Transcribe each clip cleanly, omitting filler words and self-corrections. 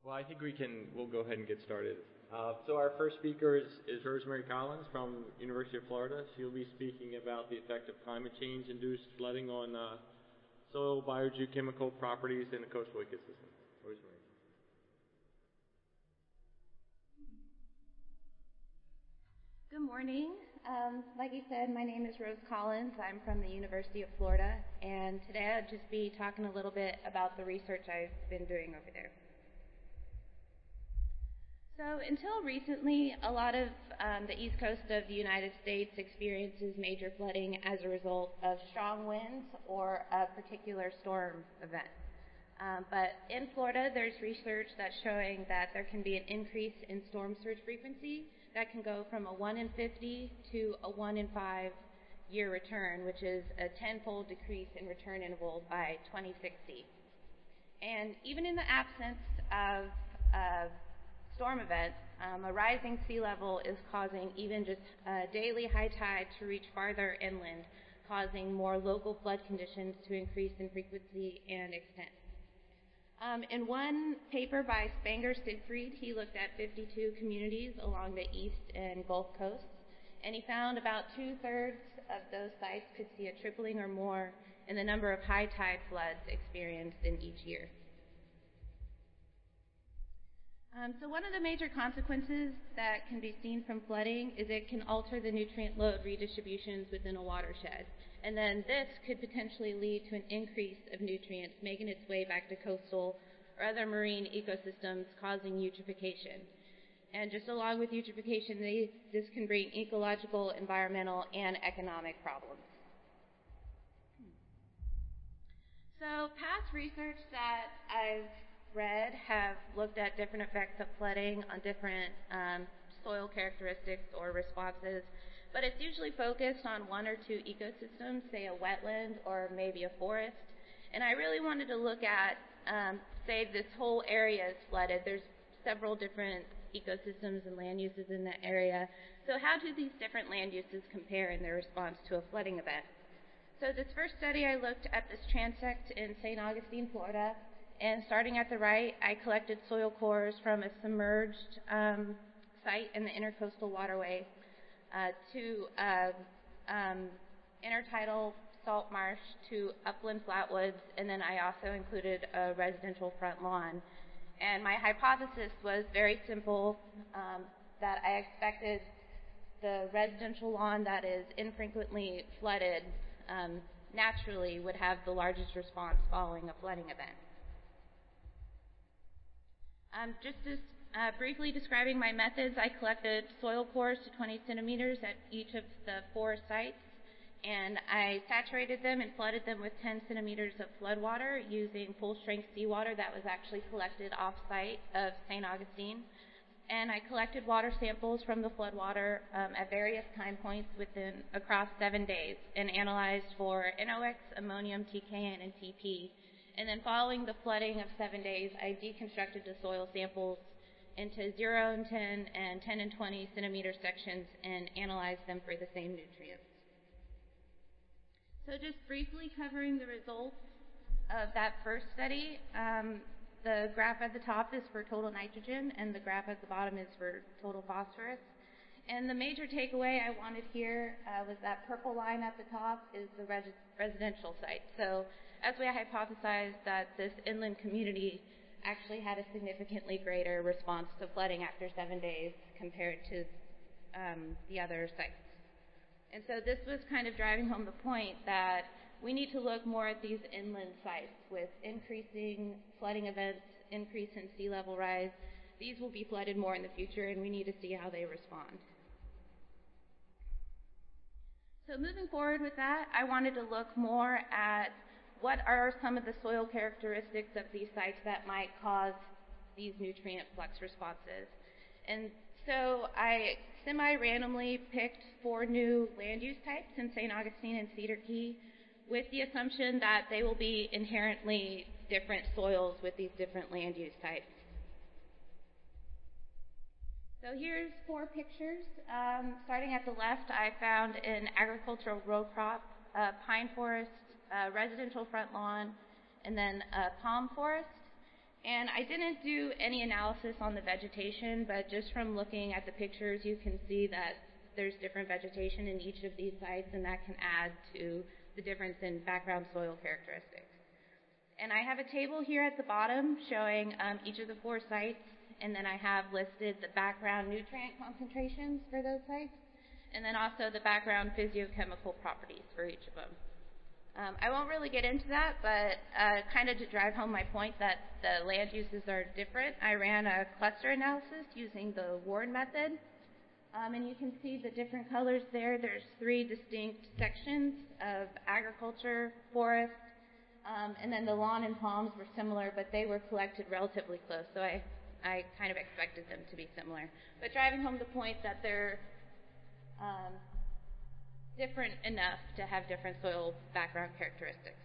Well, I think we'll go ahead and get started. So our first speaker is Rosemary Collins from University of Florida. She'll be speaking about the effect of climate change-induced flooding on soil biogeochemical properties in the coastal ecosystem. Rosemary. Good morning. Like you said, my name is Rose Collins. I'm from the University of Florida, and today I'll just be talking a little bit about the research I've been doing over there. So until recently, a lot of the east coast of the United States experiences major flooding as a result of strong winds or a particular storm event. But in Florida, there's research that's showing that there can be an increase in storm surge frequency that can go from a 1 in 50 to a 1 in 5 year return, which is a tenfold decrease in return interval by 2060. And even in the absence of storm event, a rising sea level is causing even just daily high tide to reach farther inland, causing more local flood conditions to increase in frequency and extent. In one paper by Spanger Siegfried, he looked at 52 communities along the east and Gulf coasts, and he found about 2/3 of those sites could see a tripling or more in the number of high tide floods experienced in each year. So one of the major consequences that can be seen from flooding is it can alter the nutrient load redistributions within a watershed. And then this could potentially lead to an increase of nutrients making its way back to coastal or other marine ecosystems, causing eutrophication. And just along with eutrophication, this can bring ecological, environmental, and economic problems. So past research that I've read have looked at different effects of flooding on different soil characteristics or responses, but it's usually focused on one or two ecosystems, say a wetland or maybe a forest. And I really wanted to look at, say this whole area is flooded. There's several different ecosystems and land uses in that area. So how do these different land uses compare in their response to a flooding event? So this first study, I looked at this transect in St. Augustine, Florida. And starting at the right, I collected soil cores from a submerged site in the intercoastal waterway to intertidal salt marsh to upland flatwoods, and then I also included a residential front lawn. And my hypothesis was very simple, that I expected the residential lawn that is infrequently flooded naturally would have the largest response following a flooding event. Briefly describing my methods, I collected soil cores to 20 centimeters at each of the 4 sites, and I saturated them and flooded them with 10 centimeters of floodwater using full-strength seawater that was actually collected off-site of St. Augustine. And I collected water samples from the floodwater at various time points across 7 days and analyzed for NOx, ammonium, TKN, and TP. And then following the flooding of 7 days, I deconstructed the soil samples into 0 and 10 and 10 and 20 centimeter sections and analyzed them for the same nutrients. So just briefly covering the results of that first study, the graph at the top is for total nitrogen and the graph at the bottom is for total phosphorus. And the major takeaway I wanted here was that purple line at the top is the residential site. So as we hypothesized that this inland community actually had a significantly greater response to flooding after 7 days compared to the other sites. And so this was kind of driving home the point that we need to look more at these inland sites with increasing flooding events, increase in sea level rise. These will be flooded more in the future, and we need to see how they respond. So moving forward with that, I wanted to look more at what are some of the soil characteristics of these sites that might cause these nutrient flux responses. And so I semi-randomly picked 4 new land use types in St. Augustine and Cedar Key with the assumption that they will be inherently different soils with these different land use types. So here's 4 pictures. Starting at the left, I found an agricultural row crop, pine forest, residential front lawn, and then a palm forest. And I didn't do any analysis on the vegetation, but just from looking at the pictures, you can see that there's different vegetation in each of these sites, and that can add to the difference in background soil characteristics. And I have a table here at the bottom showing each of the 4 sites, and then I have listed the background nutrient concentrations for those sites, and then also the background physiochemical properties for each of them. I won't really get into that, but kind of to drive home my point that the land uses are different, I ran a cluster analysis using the Ward method. And you can see the different colors there. There's 3 distinct sections of agriculture, forest, and then the lawn and palms were similar, but they were collected relatively close, so I kind of expected them to be similar. But driving home the point that they're different enough to have different soil background characteristics.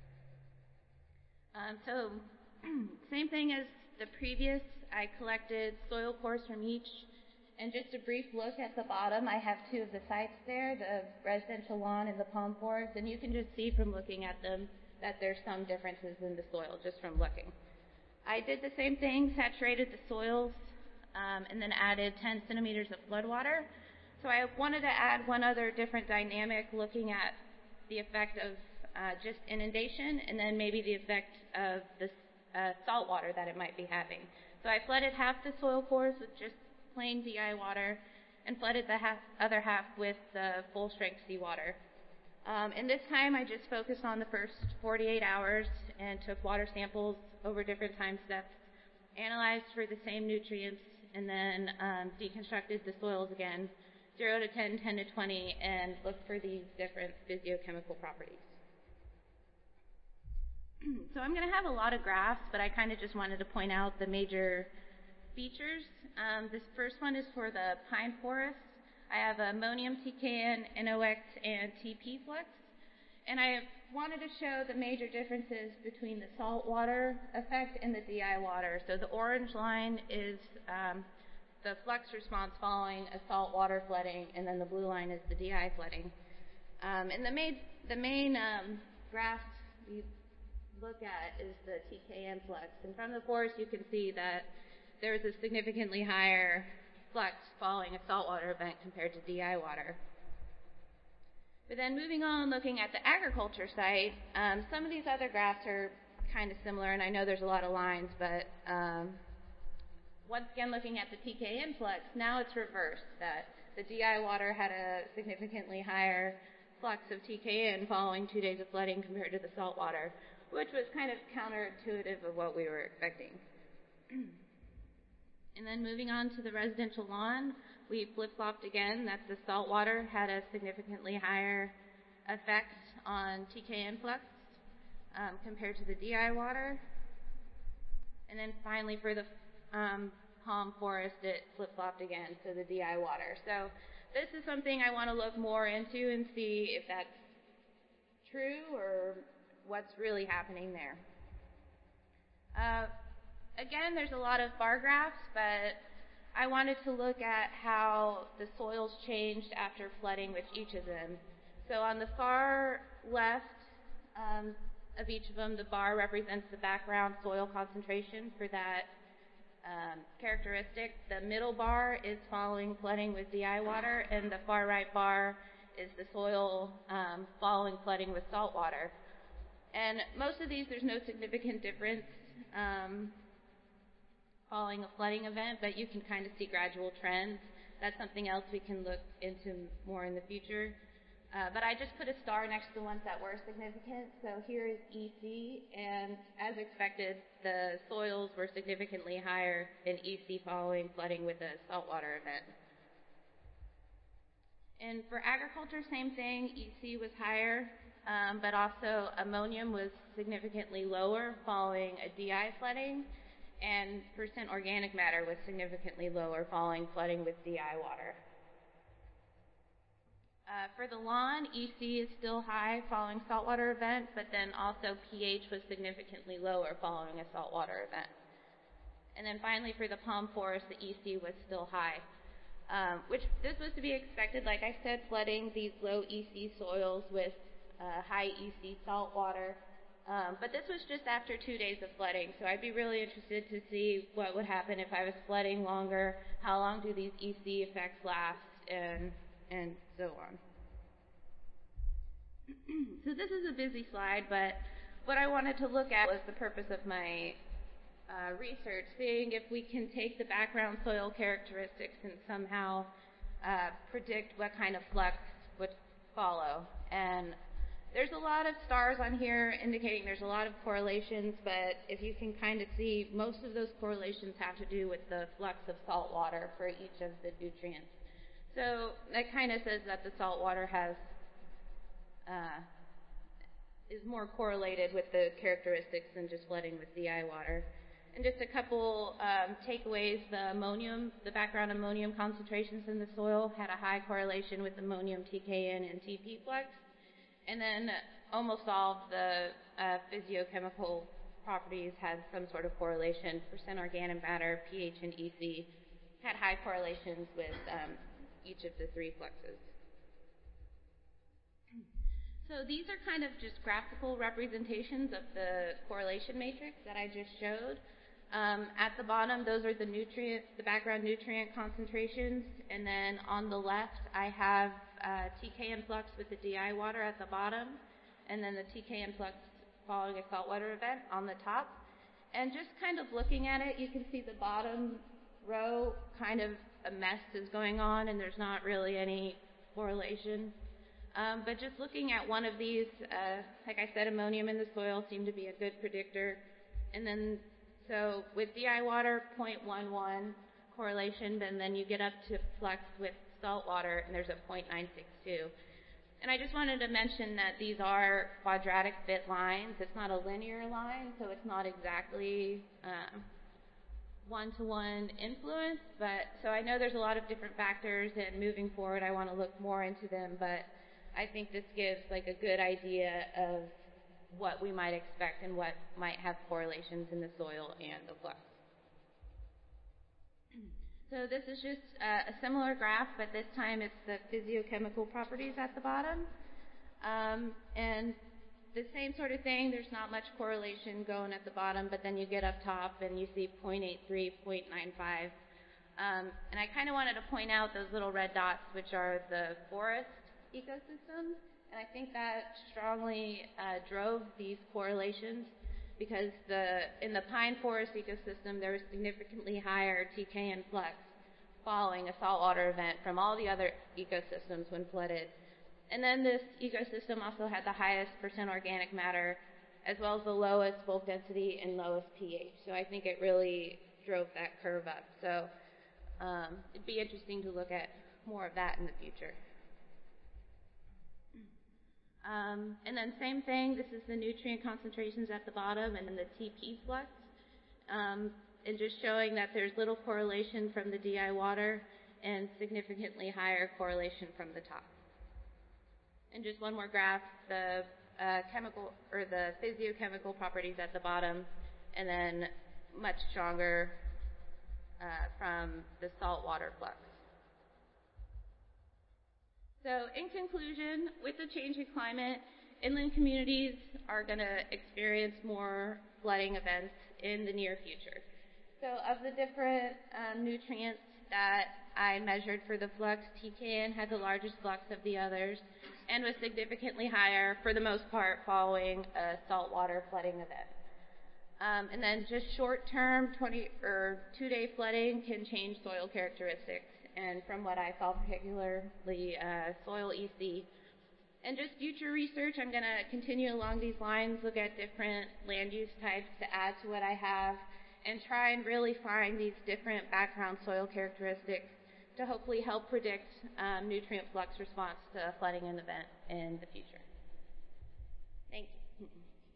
So same thing as the previous, I collected soil cores from each. And just a brief look at the bottom, I have 2 of the sites there, the residential lawn and the palm forest, and you can just see from looking at them that there's some differences in the soil just from looking. I did the same thing, saturated the soils, and then added 10 centimeters of flood water. So I wanted to add one other different dynamic looking at the effect of just inundation and then maybe the effect of the salt water that it might be having. So I flooded half the soil cores with just plain DI water and flooded the other half with the full strength seawater. And this time I just focused on the first 48 hours and took water samples over different time steps, analyzed for the same nutrients, and then deconstructed the soils again, 0 to 10, 10 to 20, and looked for these different physiochemical properties. So I'm going to have a lot of graphs, but I kind of just wanted to point out the major features. This first one is for the pine forest. I have ammonium, TKN, NOx, and TP flux. And I wanted to show the major differences between the salt water effect and the DI water. So the orange line is the flux response following a salt water flooding, and then the blue line is the DI flooding. And the main graph we look at is the TKN flux. And from the forest you can see that there is a significantly higher flux following a saltwater event compared to DI water. But then moving on, looking at the agriculture site, some of these other graphs are kind of similar, and I know there's a lot of lines, but once again looking at the TKN flux, now it's reversed, that the DI water had a significantly higher flux of TKN following 2 days of flooding compared to the salt water, which was kind of counterintuitive of what we were expecting. And then moving on to the residential lawn, we flip-flopped again that the salt water had a significantly higher effect on TKN flux compared to the DI water. And then finally for the palm forest, it flip-flopped again to the DI water. So this is something I want to look more into and see if that's true or what's really happening there. Again, there's a lot of bar graphs, but I wanted to look at how the soils changed after flooding with each of them. So on the far left of each of them, the bar represents the background soil concentration for that characteristic. The middle bar is following flooding with DI water, and the far right bar is the soil following flooding with salt water. And most of these, there's no significant difference following a flooding event, but you can kind of see gradual trends. That's something else we can look into more in the future. But I just put a star next to the ones that were significant. So here is EC, and as expected, the soils were significantly higher in EC following flooding with a saltwater event. And for agriculture, same thing, EC was higher, but also ammonium was significantly lower following a DI flooding, and percent organic matter was significantly lower following flooding with DI water. For the lawn, EC is still high following saltwater event, but then also pH was significantly lower following a saltwater event. And then finally for the palm forest, the EC was still high, which this was to be expected. Like I said, flooding these low EC soils with high EC salt water But this was just after 2 days of flooding, so I'd be really interested to see what would happen if I was flooding longer, how long do these EC effects last, and so on. So this is a busy slide, but what I wanted to look at was the purpose of my research, seeing if we can take the background soil characteristics and somehow predict what kind of flux would follow. And there's a lot of stars on here indicating there's a lot of correlations, but if you can kind of see, most of those correlations have to do with the flux of salt water for each of the nutrients. So that kind of says that the salt water is more correlated with the characteristics than just flooding with DI water. And just a couple takeaways, the background ammonium concentrations in the soil had a high correlation with ammonium TKN and TP flux. And then almost all of the physiochemical properties had some sort of correlation. Percent organic matter, pH, and EC had high correlations with each of the three fluxes. So these are kind of just graphical representations of the correlation matrix that I just showed. At the bottom, those are the background nutrient concentrations, and then on the left, I have TKN flux with the DI water at the bottom, and then the TKN flux following a saltwater event on the top. And just kind of looking at it, you can see the bottom row, kind of a mess is going on, and there's not really any correlation. But just looking at one of these, like I said, ammonium in the soil seemed to be a good predictor. And then, so with DI water, 0.11 correlation, and then you get up to flux with salt water, and there's a 0.962. And I just wanted to mention that these are quadratic fit lines. It's not a linear line, so it's not exactly one-to-one influence. But so I know there's a lot of different factors, and moving forward, I want to look more into them. But I think this gives like a good idea of what we might expect and what might have correlations in the soil and the flux. So this is just a similar graph, but this time it's the physiochemical properties at the bottom. And the same sort of thing, there's not much correlation going at the bottom, but then you get up top and you see 0.83, 0.95. And I kind of wanted to point out those little red dots, which are the forest ecosystems, and I think that strongly drove these correlations because in the pine forest ecosystem there was significantly higher TKN flux following a saltwater event from all the other ecosystems when flooded. And then this ecosystem also had the highest percent organic matter as well as the lowest bulk density and lowest pH. So I think it really drove that curve up. So it'd be interesting to look at more of that in the future. And then same thing, this is the nutrient concentrations at the bottom and then the TP flux. And just showing that there's little correlation from the DI water and significantly higher correlation from the top. And just one more graph, the chemical or the physiochemical properties at the bottom, and then much stronger from the saltwater flux. So in conclusion, with the changing climate, inland communities are going to experience more flooding events in the near future. So of the different nutrients that I measured for the flux, TKN had the largest flux of the others and was significantly higher for the most part following a saltwater flooding event. And then just short-term 2-day flooding can change soil characteristics. And from what I saw, particularly soil EC. And just future research, I'm going to continue along these lines, look at different land use types to add to what I have, and try and really find these different background soil characteristics to hopefully help predict nutrient flux response to a flooding event in the future. Thank you.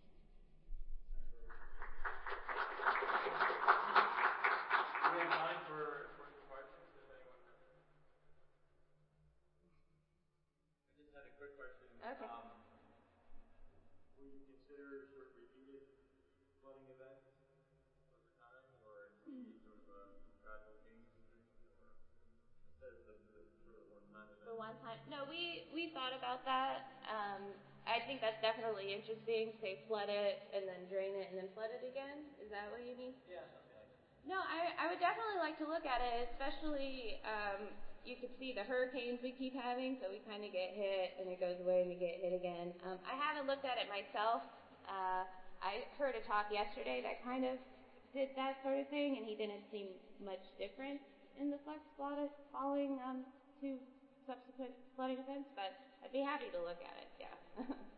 Okay. Will you consider sort of repeated flooding events over time, or see sort of a gradual change or instead of the sort of one-time event? For one time? No, we thought about that. I think that's definitely interesting. Say flood it and then drain it and then flood it again. Is that what you mean? Yeah, something like that. No, I would definitely like to look at it, especially you could see the hurricanes we keep having, so we kind of get hit and it goes away and we get hit again. I haven't looked at it myself. I heard a talk yesterday that kind of did that sort of thing, and he didn't see much difference in the floods following to subsequent flooding events, but I'd be happy to look at it, yeah.